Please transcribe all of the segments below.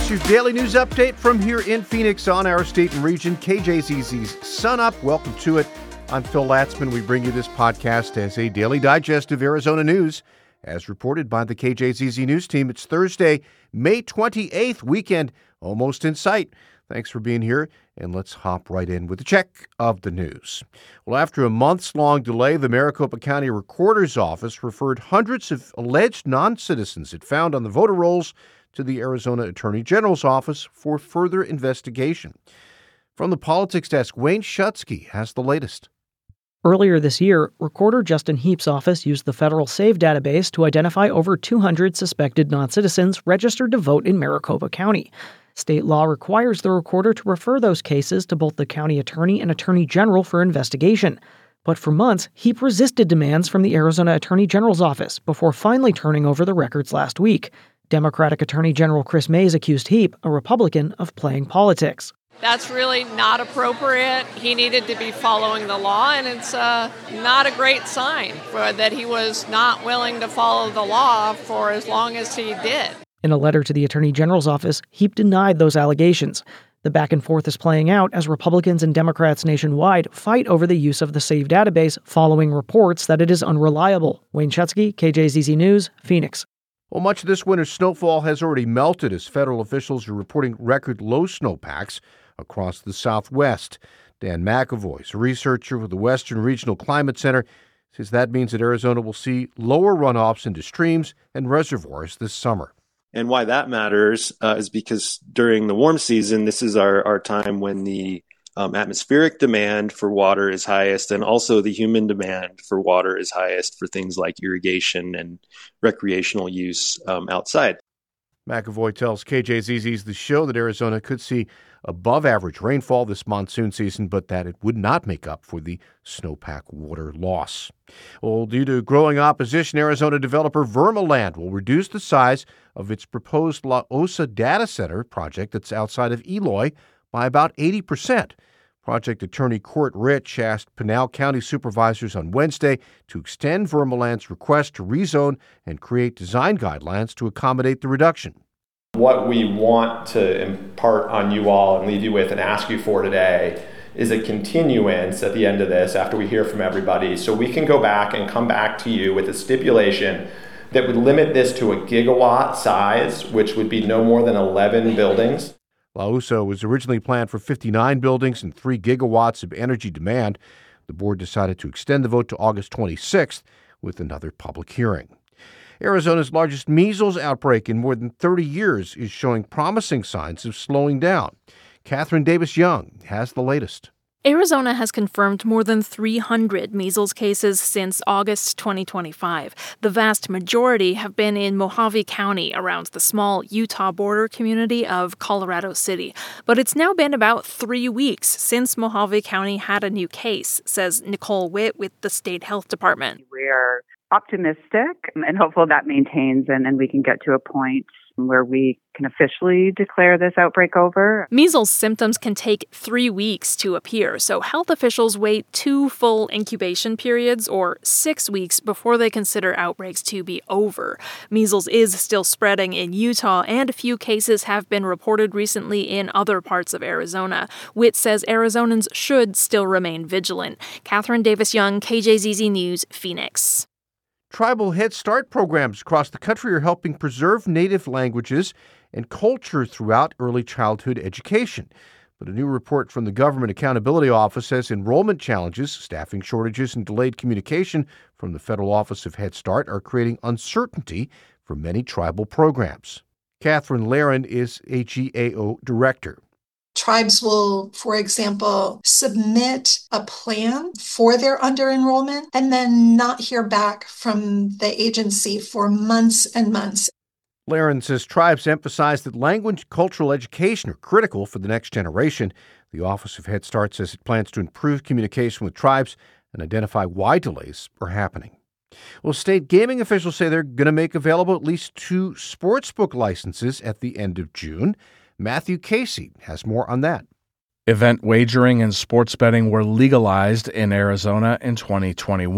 Here's your daily news update from here in Phoenix on our state and region, KJZZ's Sun Up. Welcome to it. I'm Phil Latzman. We bring you this podcast as a daily digest of Arizona news, as reported by the KJZZ News team. It's Thursday, May 28th, weekend almost in sight. Thanks for being here, and let's hop right in with a check of the news. Well, after a months-long delay, the Maricopa County Recorder's Office referred hundreds of alleged non-citizens it found on the voter rolls to the Arizona Attorney General's office for further investigation. From the Politics Desk, Wayne Schutsky has the latest. Earlier this year, Recorder Justin Heap's office used the federal SAVE database to identify over 200 suspected non-citizens registered to vote in Maricopa County. State law requires the recorder to refer those cases to both the county attorney and attorney general for investigation. But for months, Heap resisted demands from the Arizona Attorney General's office before finally turning over the records last week. Democratic Attorney General Chris Mays accused Heap, a Republican, of playing politics. That's really not appropriate. He needed to be following the law, and it's not a great sign for that he was not willing to follow the law for as long as he did. In a letter to the Attorney General's office, Heap denied those allegations. The back and forth is playing out as Republicans and Democrats nationwide fight over the use of the SAVE database following reports that it is unreliable. Wayne Schutsky, KJZZ News, Phoenix. Well, much of this winter's snowfall has already melted as federal officials are reporting record low snowpacks across the Southwest. Dan McAvoy, a researcher with the Western Regional Climate Center, says that means that Arizona will see lower runoffs into streams and reservoirs this summer. And why that matters is because during the warm season, this is our time when the atmospheric demand for water is highest, and also the human demand for water is highest for things like irrigation and recreational use outside. McAvoy tells KJZZ's The Show that Arizona could see above-average rainfall this monsoon season, but that it would not make up for the snowpack water loss. Well, due to growing opposition, Arizona developer Vermaland will reduce the size of its proposed La Osa data center project that's outside of Eloy by about 80%. Project attorney Court Rich asked Pinal County supervisors on Wednesday to extend Vermaland's request to rezone and create design guidelines to accommodate the reduction. What we want to impart on you all and leave you with and ask you for today is a continuance at the end of this after we hear from everybody, so we can go back and come back to you with a stipulation that would limit this to a gigawatt size, which would be no more than 11 buildings. La Osa was originally planned for 59 buildings and 3 gigawatts of energy demand. The board decided to extend the vote to August 26th with another public hearing. Arizona's largest measles outbreak in more than 30 years is showing promising signs of slowing down. Catherine Davis-Young has the latest. Arizona has confirmed more than 300 measles cases since August 2025. The vast majority have been in Mojave County around the small Utah border community of Colorado City. But it's now been about 3 weeks since Mojave County had a new case, says Nicole Witt with the state health department. We're optimistic and hopeful that maintains and we can get to a point where we can officially declare this outbreak over. Measles symptoms can take 3 weeks to appear, so health officials wait 2 full incubation periods or 6 weeks before they consider outbreaks to be over. Measles is still spreading in Utah, and a few cases have been reported recently in other parts of Arizona. Witt says Arizonans should still remain vigilant. Catherine Davis-Young, KJZZ News, Phoenix. Tribal Head Start programs across the country are helping preserve native languages and culture throughout early childhood education. But a new report from the Government Accountability Office says enrollment challenges, staffing shortages, and delayed communication from the Federal Office of Head Start are creating uncertainty for many tribal programs. Catherine Laren is a GAO director. Tribes will, for example, submit a plan for their under-enrollment and then not hear back from the agency for months and months. Laren says tribes emphasize that language and cultural education are critical for the next generation. The Office of Head Start says it plans to improve communication with tribes and identify why delays are happening. Well, state gaming officials say they're going to make available at least 2 sportsbook licenses at the end of June. Matthew Casey has more on that. Event wagering and sports betting were legalized in Arizona in 2021.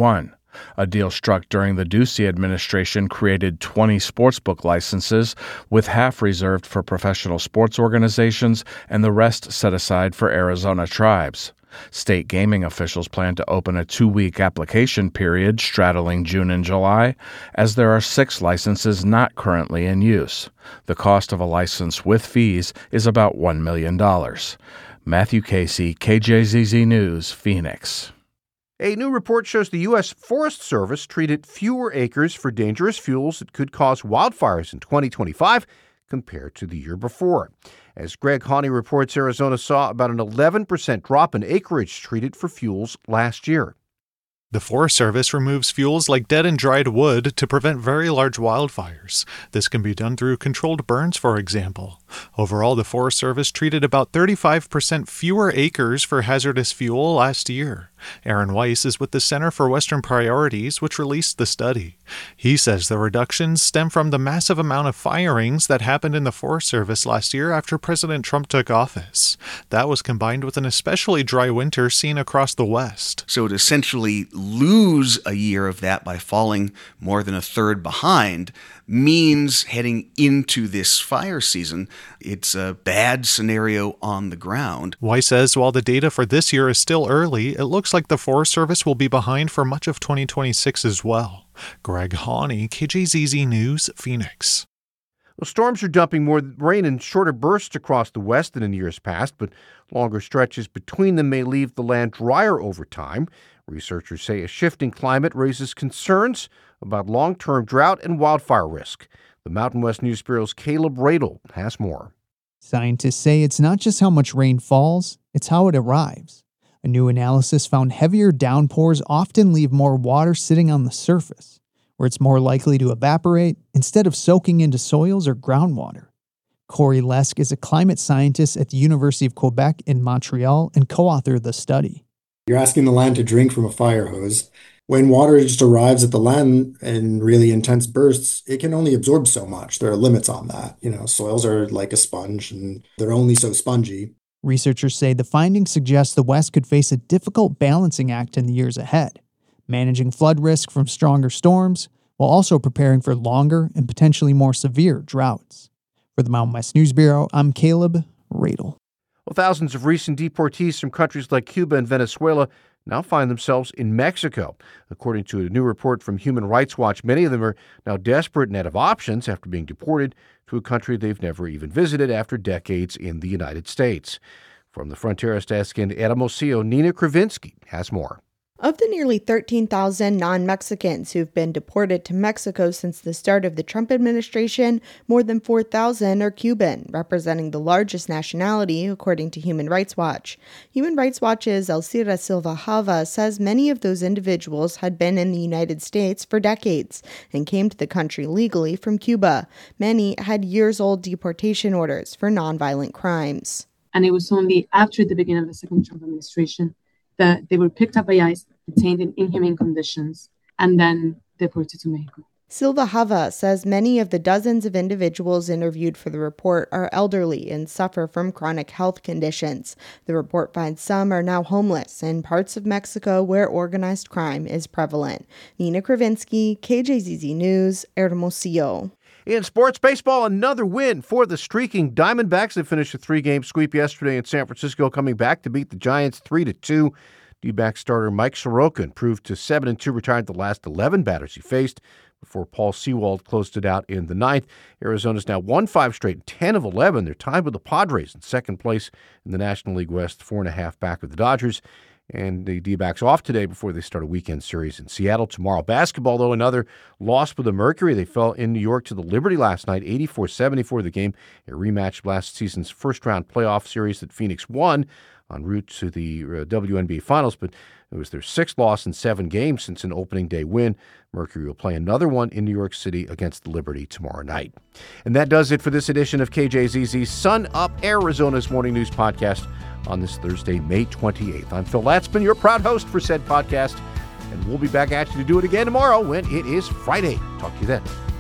A deal struck during the Ducey administration created 20 sportsbook licenses, with half reserved for professional sports organizations and the rest set aside for Arizona tribes. State gaming officials plan to open a 2-week application period straddling June and July, as there are 6 licenses not currently in use. The cost of a license with fees is about $1 million. Matthew Casey, KJZZ News, Phoenix. A new report shows the U.S. Forest Service treated fewer acres for dangerous fuels that could cause wildfires in 2025 compared to the year before. As Greg Haney reports, Arizona saw about an 11% drop in acreage treated for fuels last year. The Forest Service removes fuels like dead and dried wood to prevent very large wildfires. This can be done through controlled burns, for example. Overall, the Forest Service treated about 35% fewer acres for hazardous fuel last year. Aaron Weiss is with the Center for Western Priorities, which released the study. He says the reductions stem from the massive amount of firings that happened in the Forest Service last year after President Trump took office. That was combined with an especially dry winter seen across the West. So to essentially lose a year of that by falling more than a third behind means heading into this fire season, it's a bad scenario on the ground. Weiss says while the data for this year is still early, it looks like the Forest Service will be behind for much of 2026 as well. Greg Haney, KJZZ News, Phoenix. Well, storms are dumping more rain in shorter bursts across the West than in years past, but longer stretches between them may leave the land drier over time. Researchers say a shifting climate raises concerns about long-term drought and wildfire risk. The Mountain West News Bureau's Caleb Radel has more. Scientists say it's not just how much rain falls, it's how it arrives. A new analysis found heavier downpours often leave more water sitting on the surface, where it's more likely to evaporate instead of soaking into soils or groundwater. Corey Lesk is a climate scientist at the University of Quebec in Montreal and co-authored the study. You're asking the land to drink from a fire hose. When water just arrives at the land in really intense bursts, it can only absorb so much. There are limits on that. Soils are like a sponge, and they're only so spongy. Researchers say the findings suggest the West could face a difficult balancing act in the years ahead, managing flood risk from stronger storms, while also preparing for longer and potentially more severe droughts. For the Mountain West News Bureau, I'm Caleb Radel. Well, thousands of recent deportees from countries like Cuba and Venezuela now find themselves in Mexico. According to a new report from Human Rights Watch, many of them are now desperate and out of options after being deported to a country they've never even visited after decades in the United States. From the Fronteras Desk in Hermosillo, Nina Kravinsky has more. Of the nearly 13,000 non-Mexicans who've been deported to Mexico since the start of the Trump administration, more than 4,000 are Cuban, representing the largest nationality, according to Human Rights Watch. Human Rights Watch's Elcira Silva Hava says many of those individuals had been in the United States for decades and came to the country legally from Cuba. Many had years-old deportation orders for nonviolent crimes. And it was only after the beginning of the second Trump administration that they were picked up by ICE, detained in inhumane conditions, and then deported to Mexico. Silva Hava says many of the dozens of individuals interviewed for the report are elderly and suffer from chronic health conditions. The report finds some are now homeless in parts of Mexico where organized crime is prevalent. Nina Kravinsky, KJZZ News, Hermosillo. In sports baseball, another win for the streaking Diamondbacks. They finished a 3-game sweep yesterday in San Francisco, coming back to beat the Giants 3-2. D-back starter Mike Soroka improved to 7-2, retired the last 11 batters he faced before Paul Sewald closed it out in the ninth. Arizona's now won 5 straight, 10 of 11. They're tied with the Padres in second place in the National League West, 4.5 back of the Dodgers. And the D-backs off today before they start a weekend series in Seattle tomorrow. Basketball, though, another loss for the Mercury. They fell in New York to the Liberty last night, 84-74 the game. A rematch of last season's first-round playoff series that Phoenix won en route to the WNBA Finals, but it was their 6th loss in 7 games since an opening day win. Mercury will play another one in New York City against the Liberty tomorrow night. And that does it for this edition of KJZZ's Sun Up Arizona's Morning News Podcast on this Thursday, May 28th. I'm Phil Latzman, your proud host for said podcast, and we'll be back at you to do it again tomorrow when it is Friday. Talk to you then.